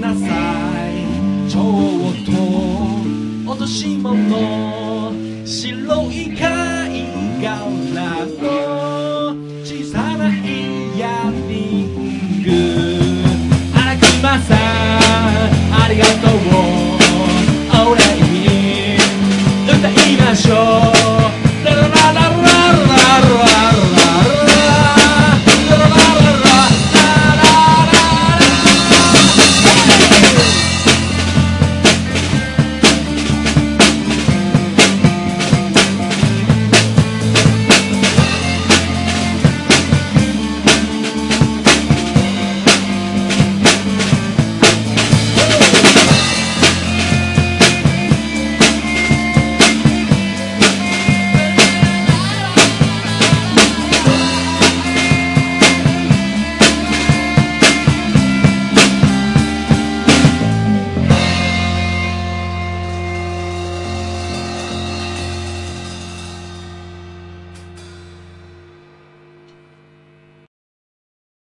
なさい。ちょうと落とし物、白い貝殻の小さなイヤリング。荒熊さんありがとう、お礼に歌いましょう。ラララララララ